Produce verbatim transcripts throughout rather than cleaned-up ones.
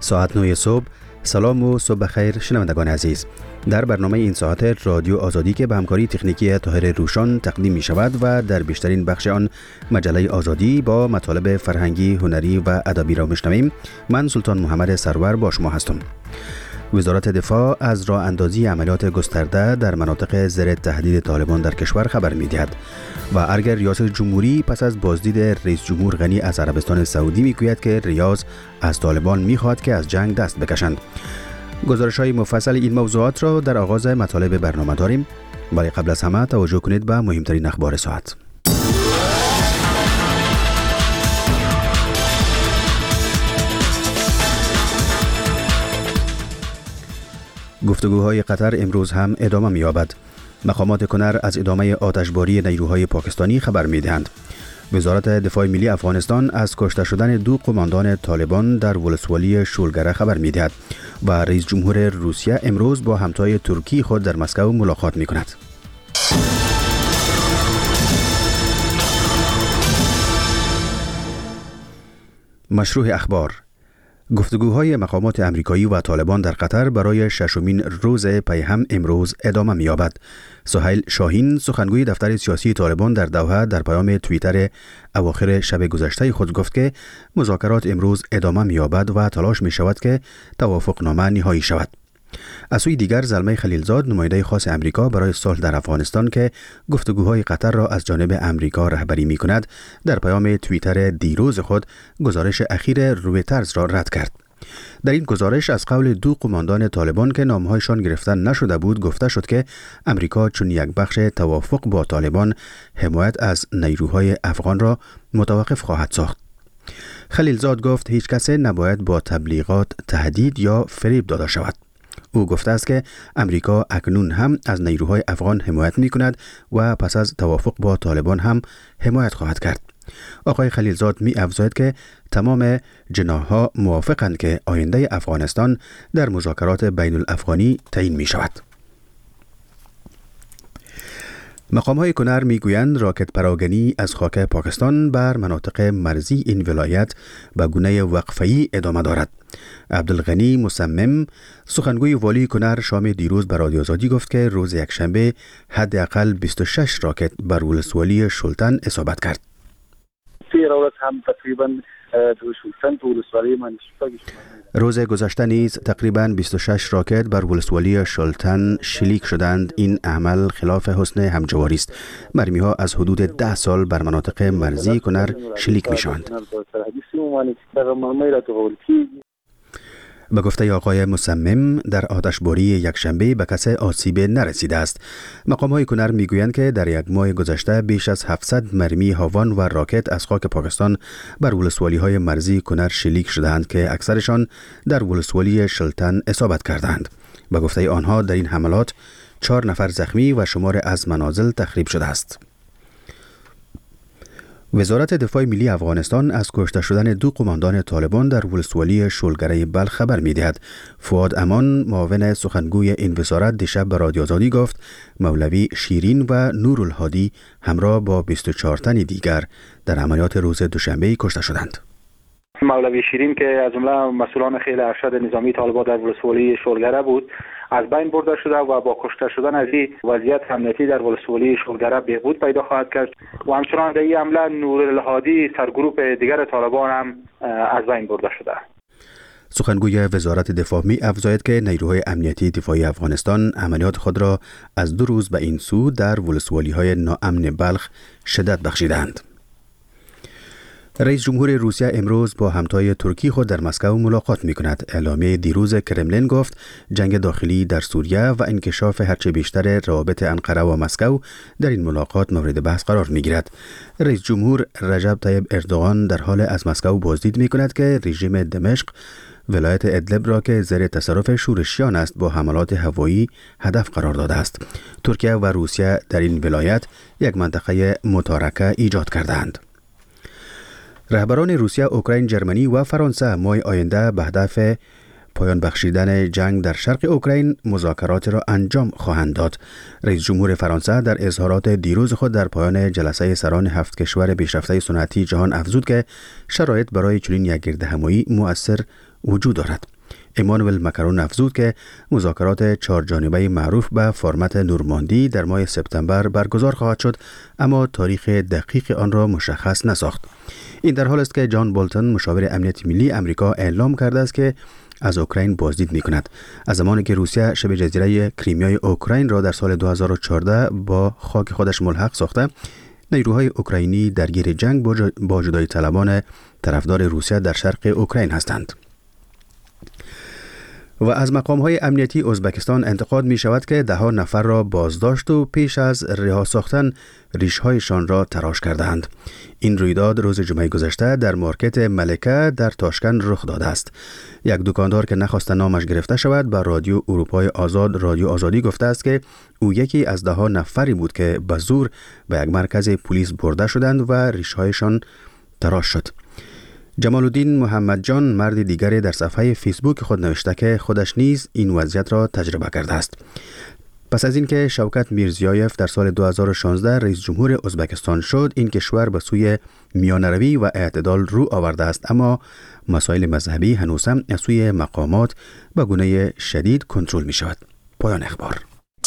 ساعت نه صبح. سلام و صبح بخیر شنوندگان عزیز. در برنامه این ساعت رادیو آزادی که به همکاری تکنیکی طاهر روشان تقدیم می شود و در بیشترین بخش آن مجله آزادی با مطالب فرهنگی، هنری و ادبی را میشنویم. من سلطان محمد سرور با شما هستم. وزارت دفاع از راه اندازی عملیات گسترده در مناطق زیر تهدید طالبان در کشور خبر می دهد و ارگ ریاست جمهوری پس از بازدید رئیس جمهور غنی از عربستان سعودی می گوید که ریاض از طالبان می خواهد که از جنگ دست بکشند. گزارش های مفصل این موضوعات را در آغاز مطالب برنامه داریم، ولی قبل از همه توجه کنید به مهمترین اخبار ساعت. گفتگوهای قطر امروز هم ادامه می‌یابد. مقامات کنر از ادامه آتشباری نیروهای پاکستانی خبر می‌دهند. وزارت دفاع ملی افغانستان از کشته شدن دو قماندان طالبان در ولسوالی شولگره خبر می‌دهد و رئیس جمهور روسیه امروز با همتای ترکی خود در مسکو ملاقات می‌کند. مشروع اخبار. گفتگوهای مقامات امریکایی و طالبان در قطر برای ششمین روز پی هم امروز ادامه می‌یابد. سهیل شاهین سخنگوی دفتر سیاسی طالبان در دوحه در پیام توییتر اواخر شب گذشته خود گفت که مذاکرات امروز ادامه می‌یابد و تلاش می‌شود که توافقنامه نهایی شود. از سوی دیگر زلمه خلیلزاد نماینده خاص امریکا برای صلح در افغانستان که گفتگوهای قطر را از جانب امریکا رهبری می‌کند در پیام توییتر دیروز خود گزارش اخیر رویترز را رد کرد. در این گزارش از قول دو قماندان طالبان که نامهایشان گرفته نشده بود گفته شد که امریکا چون یک بخش توافق با طالبان حمایت از نیروهای افغان را متوقف خواهد ساخت. خلیلزاد گفت هیچ کس نباید با تبلیغات تهدید یا فریب داده شود. او گفته است که امریکا اکنون هم از نیروهای افغان حمایت می کند و پس از توافق با طالبان هم حمایت خواهد کرد. آقای خلیلزاد می افزاید که تمام جناح‌ها موافقند که آینده افغانستان در مذاکرات بین الافغانی تعیین می شود. مقام‌های کنر می‌گویند راکت پراگنی از خاک پاکستان بر مناطق مرزی این ولایت به گونه وقفه‌ای ادامه دارد. عبدالغنی مصمم سخنگوی والی کنر شام دیروز به رادیو آزادی گفت که روز یکشنبه حداقل بیست و شش راکت بر ولسوالی شلتن اصابت کرد. هم تقریباً روز گذشته نیز تقریباً بیست و شش راکت بر ولسوالی شلتن شلیک شدند. این عمل خلاف حسن همجواری است. مرمی‌ها از حدود ده سال بر مناطق مرزی کنر شلیک می‌شوند. به گفته آقای مصمم در آتشباری یکشنبه به کسی آسیب نرسیده است. مقام‌های کنر می‌گویند که در یک ماه گذشته بیش از هفتصد مرمی هاوان و راکت از خاک پاکستان بر ولسوالی‌های مرزی کنر شلیک شده‌اند که اکثرشان در ولسوالی شلتن اصابت کردند. به گفته آنها در این حملات چهار نفر زخمی و شمار از منازل تخریب شده است. وزارت دفاع ملی افغانستان از کشته شدن دو قماندان طالبان در ولسوالی شولگره بلخ خبر می‌دهد. فؤاد امان معاون سخنگوی این وزارت دیشب به رادیو آزادی گفت مولوی شیرین و نورالهادی همراه با بیست و چهار تن دیگر در عملیات روز دوشنبه کشته شدند. مولوی شیرین که از جمله مسئولان خیلی ارشد نظامی طالبان در ولسوالی شولگره بود از بین برده شده و با کشته شدن از این وضعیت امنیتی در ولسوالی شولگره بهبود پیدا خواهد کرد و همچنان در این حمله نورالهادی سرگروپ دیگر طالبان هم از بین برده شده. سخنگوی وزارت دفاع می افزاید که نیروهای امنیتی دفاعی افغانستان عملیات خود را از دو روز به این سو در ولسوالی‌های ناامن بلخ شدت بخشیدند. رئیس جمهور روسیه امروز با همتای ترکی خود در مسکو ملاقات می کند. اعلامیه دیروز کرملین گفت جنگ داخلی در سوریه و انکشاف هرچه بیشتر روابط انقره و مسکو در این ملاقات مورد بحث قرار می گیرد. رئیس جمهور رجب طیب اردوغان در حال از مسکو بازدید می کند که رژیم دمشق ولایت ادلب را که زیر تصرف شورشیان است با حملات هوایی هدف قرار داده است. ترکیه و روسیه در این ولایت یک منطقه متارکه ایجاد کردند. رهبران روسیه، اوکراین، جرمنی و فرانسه ماه آینده به هدف پایان بخشیدن جنگ در شرق اوکراین مذاکرات را انجام خواهند داد. رئیس جمهور فرانسه در اظهارات دیروز خود در پایان جلسه سران هفت کشور پیشرفته صنعتی جهان افزود که شرایط برای چنین یک گردهمایی مؤثر وجود دارد. ایمانوئل مکرون افزود که مذاکرات چهارجانبه معروف به فرمت نورماندی در ماه سپتامبر برگزار خواهد شد، اما تاریخ دقیق آن را مشخص نساخت. این در حال است که جان بولتون مشاور امنیت ملی امریکا اعلام کرده است که از اوکراین بازدید می‌کند. از زمانی که روسیه شبه جزیره کریمیای اوکراین را در سال دو هزار و چهارده با خاک خودش ملحق ساخته، نیروهای اوکراینی درگیر جنگ با جدایی طلبان طرفدار روسیه در شرق اوکراین هستند. و از مقام‌های امنیتی ازبکستان انتقاد می شود که ده ها نفر را بازداشت و پیش از رها ساختن ریش‌هایشان را تراش کردند. این رویداد روز جمعه گذشته در مارکت ملکه در تاشکند رخ داده است. یک دکاندار که نخواست نامش گرفته شود به رادیو اروپای آزاد رادیو آزادی گفته است که او یکی از ده ها نفری بود که به زور به یک مرکز پلیس برده شدند و ریش‌هایشان تراش شد. جمال الدین محمد جان مرد دیگری در صفحه فیسبوک خود نوشته که خودش نیز این وضعیت را تجربه کرده است. پس از اینکه شوکت میرزیایف در سال دو هزار و شانزده رئیس جمهور ازبکستان شد، این کشور به سوی میانروی و اعتدال رو آورده است، اما مسائل مذهبی هنوز هم از سوی مقامات به گونه شدید کنترل می شود. پایان اخبار.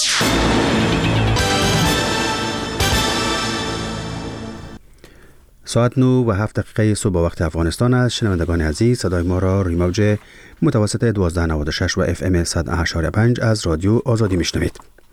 ساعت نو و هفت دقیقه صبح وقت افغانستان است. شنوندگان عزیز، صدای ما را روی موج متوسط دوازده نود و شش و اف ام صد و هشت و پنج از رادیو آزادی میشنوید.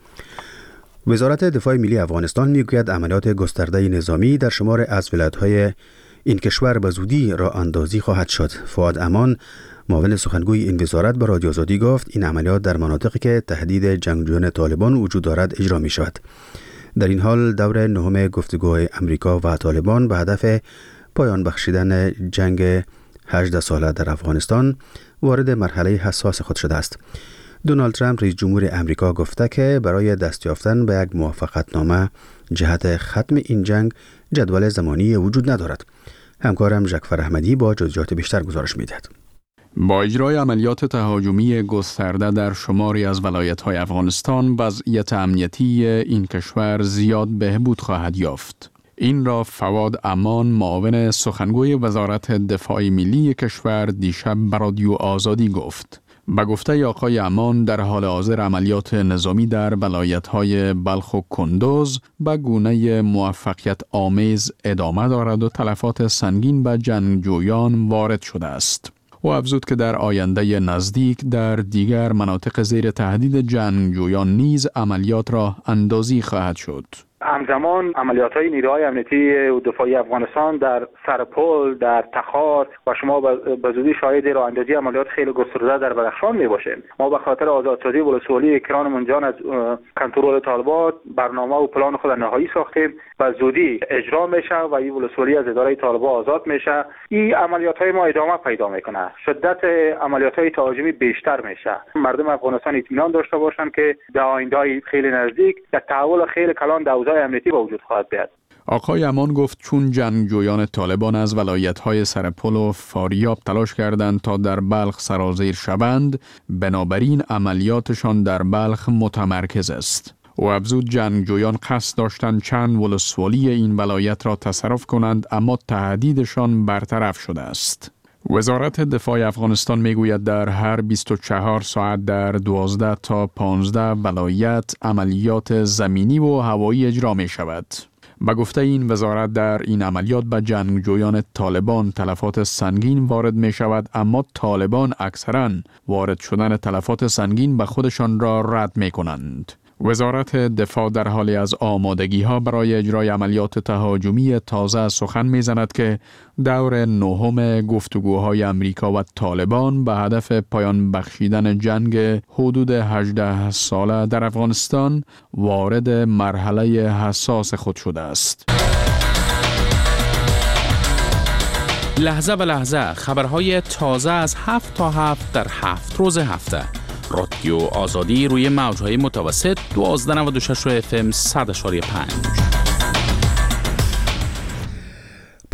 وزارت دفاع ملی افغانستان میگوید عملیات گسترده نظامی در شمار از ولایت‌های این کشور به زودی راه اندازی خواهد شد. فؤاد امان، معاون سخنگوی این وزارت، به رادیو آزادی گفت این عملیات در مناطقی که تهدید جنگجویان طالبان وجود دارد اجرا می شود. در این حال دور نهم گفتگوهای امریکا و طالبان به هدف پایان بخشیدن جنگ هجده ساله در افغانستان وارد مرحله حساس خود شده است. دونالد ترامپ رئیس جمهور امریکا گفته که برای دست یافتن به یک موافقتنامه جهت ختم این جنگ جدول زمانی وجود ندارد. همکارم جعفر احمدی با جزئیات بیشتر گزارش می‌دهد. با اجرای عملیات تهاجمی گسترده در شماری از ولایت‌های افغانستان، وضعیت امنیتی این کشور زیاد بهبود خواهد یافت. این را فواد امان، معاون سخنگوی وزارت دفاع ملی کشور، دیشب به رادیو آزادی گفت. به گفته آقای امان، در حال حاضر عملیات نظامی در ولایت‌های بلخ و کندوز به گونه موفقیت آمیز ادامه دارد و تلفات سنگین به جنگجویان وارد شده است. و افزود که در آینده نزدیک در دیگر مناطق زیر تهدید جنگجویان نیز عملیات را اندازی خواهد شد. همزمان عملیات‌های نیروهای امنیتی و دفاعی افغانستان در سرپل، در تخار و شما به زودی شاهد راه اندازی عملیات خیلی گسترده در بدخشان می‌باشیم. ما به خاطر آزادسازی ولسوالی کران منجان از کنترل طالبان برنامه و پلان خود نهایی ساختیم و زودی اجرا میشه و این ولسوالی از اداره طالبان آزاد میشه. این عملیات‌های ما ادامه پیدا میکنه. شدت عملیات‌های تهاجمی بیشتر میشه. مردم افغانستان اطمینان داشته باشند که در آینده خیلی نزدیک یک تحول خیلی کلان در اوضاع امنیتی به وجود خواهد بیاد. آقای امان گفت چون جنگجویان طالبان از ولایت‌های سرپل و فاریاب تلاش کردند تا در بلخ سرازیر شوند، بنابراین عملیاتشان در بلخ متمرکز است. و افزود جنگجویان قصد داشتند چند ولسوالی این ولایت را تصرف کنند، اما تهدیدشان برطرف شده است. وزارت دفاع افغانستان میگوید در هر بیست و چهار ساعت در دوازده تا پانزده ولایت عملیات زمینی و هوایی اجرا می شود. به گفته این وزارت در این عملیات به جنگجویان طالبان تلفات سنگین وارد می شود، اما طالبان اکثراً وارد شدن تلفات سنگین به خودشان را رد می کنند. وزارت دفاع در حالی از آمادگی ها برای اجرای عملیات تهاجمی تازه سخن میزند که دور نهم گفتگوهای امریکا و طالبان به هدف پایان بخشیدن جنگ حدود هجده ساله در افغانستان وارد مرحله حساس خود شده است. لحظه به لحظه خبرهای تازه از هفت تا هفت در هفت روز هفته. رادیو آزادی روی موج‌های متوسط دوازده نود و شش و اف ام صد و پنج.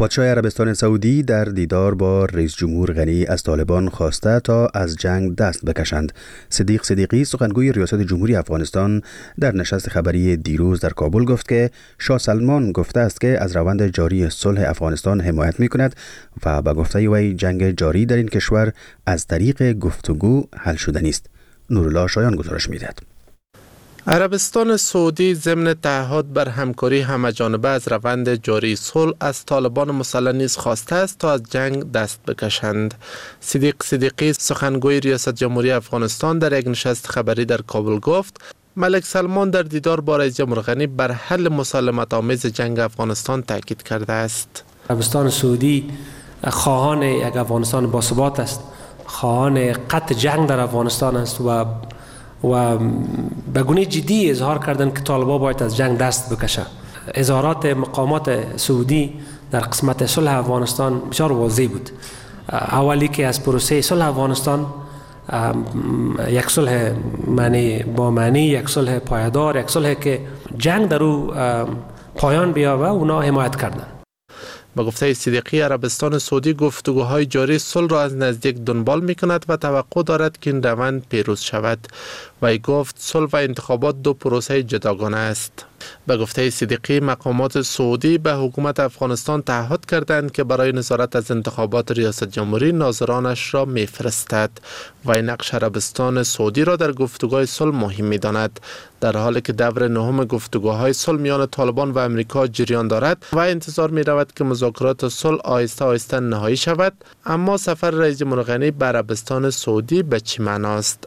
پادشاه عربستان سعودی در دیدار با رئیس جمهور غنی از طالبان خواسته تا از جنگ دست بکشند. صدیق صدیقی سخنگوی ریاست جمهوری افغانستان در نشست خبری دیروز در کابل گفت که شاه سلمان گفته است که از روند جاری صلح افغانستان حمایت می‌کند و به گفته وی جنگ جاری در این کشور از طریق گفتگو حل شدنی است. نورالله شایان گزارش می‌دهد. عربستان سعودی ضمن تعهد بر همکاری همه‌جانبه از روند جاری صلح از طالبان مسلح نیز خواسته است تا از جنگ دست بکشند. صدیق صدیقی سخنگوی ریاست جمهوری افغانستان در یک نشست خبری در کابل گفت ملک سلمان در دیدار با رئیس جمهور غنی بر حل مسالمت آمیز جنگ افغانستان تاکید کرده است. عربستان سعودی خواهان یک افغانستان باثبات است، خواهان قطع جنگ در افغانستان است و و به گونه جدی اظهار کردند که طالبان باید از جنگ دست بکشه. اظهارات مقامات سعودی در قسمت صلح افغانستان بسیار واضح بود. اولی که از پروسه صلح افغانستان یک صلح معنی با معنی، یک صلح پایدار، یک صلح که جنگ در او پایان بیابه اونا حمایت کردند. با گفته صدیقی عربستان سعودی گفتگوهای جاری صلح را از نزدیک دنبال می کند و توقع دارد که این روند پیروز شود. وی گفت صلح و انتخابات دو پروسه جداگانه است. به گفته صدیقی مقامات سعودی به حکومت افغانستان تعهد کردند که برای نظارت از انتخابات ریاست جمهوری ناظرانش را میفرستد و این نقش عربستان سعودی را در گفتگوهای صلح مهم می‌داند. در حالی که دور نهم گفتگوهای صلح میان طالبان و امریکا جریان دارد و انتظار می‌رود که مذاکرات صلح آهسته آهسته نهایی شود، اما سفر رئیس جمهور غنی به عربستان سعودی به چه معناست؟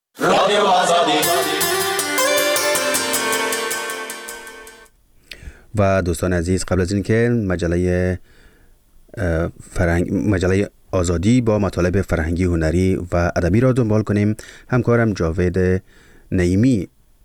و دوستان عزیز، قبل از اینکه مجله فرهنگ مجله آزادی با مطالب فرهنگی، هنری و ادبی را دنبال کنیم، همکارم جاوید نعیمی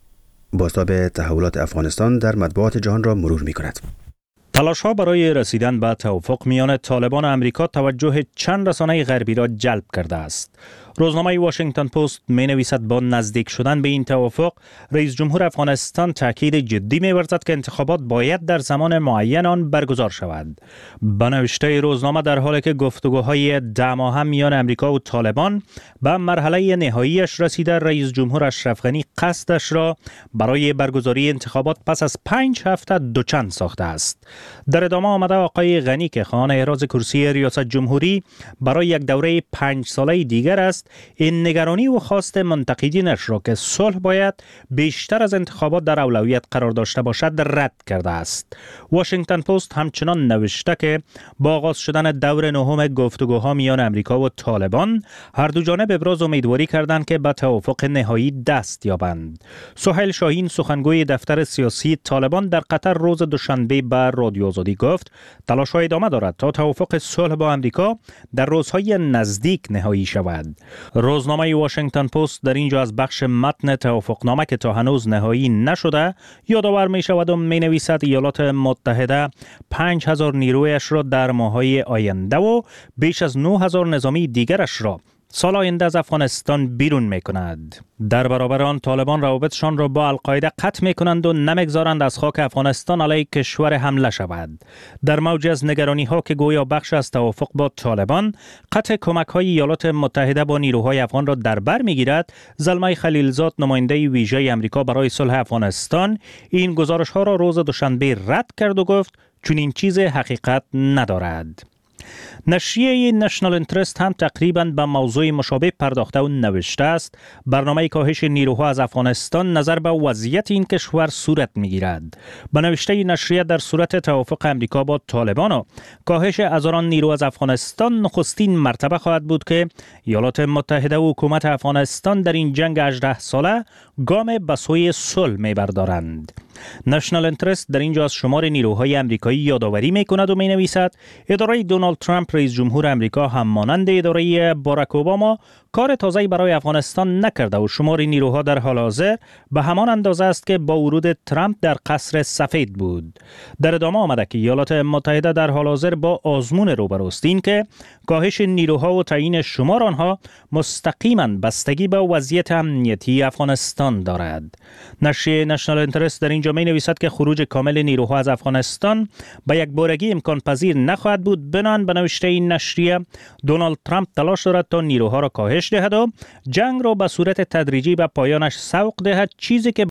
بازتاب تحولات افغانستان در مطبوعات جهان را مرور می کند. تلاش‌ها برای رسیدن به توافق میان طالبان و امریکا توجه چند رسانه غربی را جلب کرده است. روزنامه واشنگتن پست می نویسد با نزدیک شدن به این توافق رئیس جمهور افغانستان تاکید جدی می ورزد که انتخابات باید در زمان معین آن برگزار شود. به نوشته روزنامه در حالی که گفتگوهای ده ماهه میان امریکا و طالبان به مرحله نهاییش رسیده، رئیس جمهور اشرف غنی قصدش را برای برگزاری انتخابات پس از پنج هفته دوچند ساخته است. در ادامه آمده آقای غنی که خواهان احراز کرسی ریاست جمهوری برای یک دوره پنج ساله دیگر است، این نگرانی و خواست منتقدینش را که صلح باید بیشتر از انتخابات در اولویت قرار داشته باشد رد کرده است. واشنگتن پست همچنان نوشته که با آغاز شدن دور نهم گفتگوها میان امریکا و طالبان، هر دو جانب ابراز امیدواری کردند که به توافق نهایی دست یابند. سهیل شاهین سخنگوی دفتر سیاسی طالبان در قطر روز دوشنبه به رادیو آزادی گفت تلاش‌ها ادامه دارد تا توافق صلح با امریکا در روزهای نزدیک نهایی شود. روزنامه واشنگتن پست در اینجا از بخش متن توافقنامه که تا هنوز نهایی نشده یادآور می شود و می نویسد ایالات متحده پنج هزار نیرویش را در ماه‌های آینده و بیش از نه هزار نظامی دیگرش را سال آینده از افغانستان بیرون می کند. در برابر آن طالبان روابطشان را با القاعده قطع می کنند و نمیگذارند از خاک افغانستان علیه کشور حمله شود. در موج از نگرانی ها که گویا بخش از توافق با طالبان قطع کمک های ایالات متحده با نیروهای افغان را در بر می گیرد، زلمه خلیلزاد نماینده ویژه امریکا برای صلح افغانستان این گزارش ها را روز دوشنبه رد کرد و گفت چون این چیز حقیقت ندارد. نشریه نشنال انترست هم تقریباً به موضوع مشابه پرداخته و نوشته است برنامه کاهش نیروها از افغانستان نظر به وضعیت این کشور صورت می‌گیرد. به نوشته نشریه در صورت توافق امریکا با طالبان و کاهش هزاران نیرو از افغانستان نخستین مرتبه خواهد بود که ایالات متحده و حکومت افغانستان در این جنگ هجده ساله گام به سوی صلح می‌بردارند. نشنال انترست در اینجا از شمار نیروهای امریکایی یادآوری می‌کند و می‌نویسد اداره دونالد ترامپ رئیس جمهور امریکا هم مانند اداره باراک اوباما کار تازه‌ای برای افغانستان نکرده و شمار نیروها در حال حاضر به همان اندازه است که با ورود ترامپ در قصر سفید بود. در ادامه آمده که ایالات متحده در حال حاضر با آزمون روبروست، این که کاهش نیروها و تعیین شمار آنها مستقیما بستگی به وضعیت امنیتی افغانستان دارد. نشریه نشنال اینترست در اینجا می نویسد که خروج کامل نیروها از افغانستان به یک بارگی امکان پذیر نخواهد بود. بنان به نوشته این نشریه دونالد ترامپ تلاش دارد تا نیروها را کاهش دهد و جنگ را به صورت تدریجی به پایانش سوق دهد، چیزی که